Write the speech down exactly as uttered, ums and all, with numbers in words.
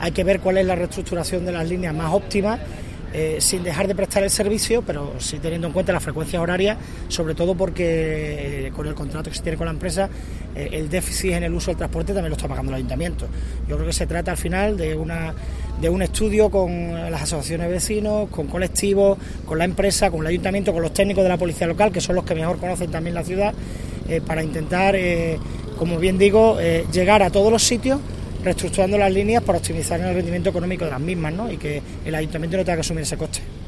hay que ver cuál es la reestructuración de las líneas más óptimas, eh, sin dejar de prestar el servicio, pero sí teniendo en cuenta las frecuencias horarias, sobre todo porque eh, con el contrato que se tiene con la empresa, eh, el déficit en el uso del transporte también lo está pagando el ayuntamiento. Yo creo que se trata al final de una de un estudio con las asociaciones de vecinos, con colectivos, con la empresa, con el ayuntamiento, con los técnicos de la policía local, que son los que mejor conocen también la ciudad, eh, para intentar, eh, como bien digo, eh, llegar a todos los sitios, reestructurando las líneas para optimizar el rendimiento económico de las mismas, ¿no? Y que el ayuntamiento no tenga que asumir ese coste.